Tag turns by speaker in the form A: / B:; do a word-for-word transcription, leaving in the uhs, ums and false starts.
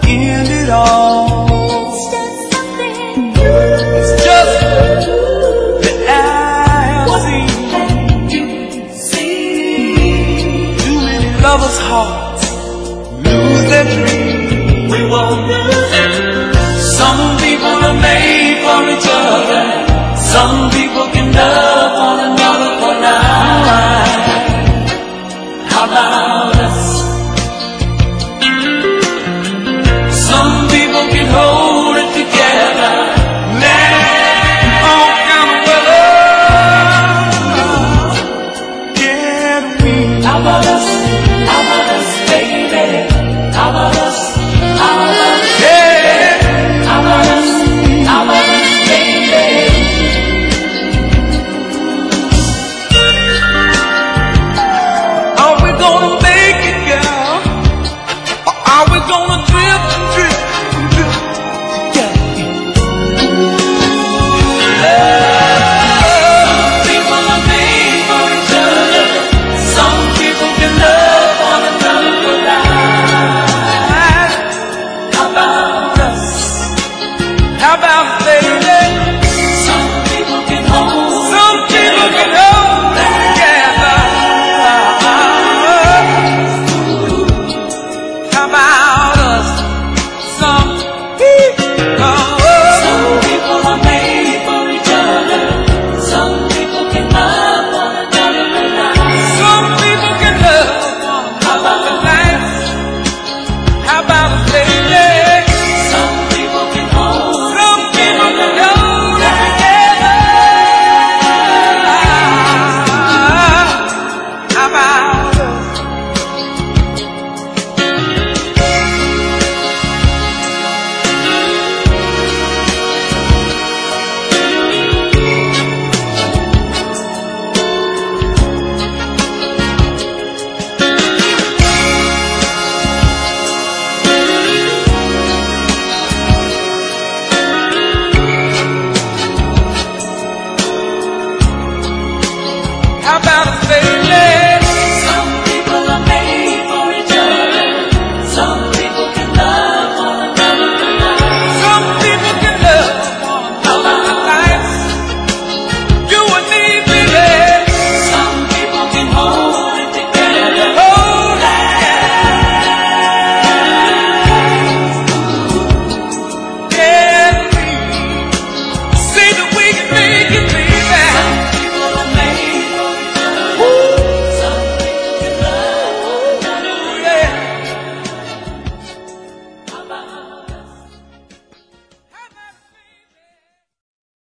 A: end it all.
B: It's just something you
A: It's just that I have
B: What
A: seen.
B: have you seen?
A: Too many lovers' hearts lose their dreams.
B: We won't lose it.
A: Some people are made for each other. Some people can love one another for life. How about us? Some people can hold it together. Let all kind of weather. Can we?
B: How about us? How about us, baby? How about us? How about us?
A: Yeah.
B: How about us? How about us, baby?
A: Are we gonna make it, girl? Or are we gonna drift and drift and drift together? Some people are made for each other. Some people can love one another for life. How about us? How about us, baby?
B: Some people can hold.
A: Some people can hold it together. How about us? Some people.
B: Some people are made for each other. Some people can love one another for life.
A: Some people can love one
B: How about
A: another. How about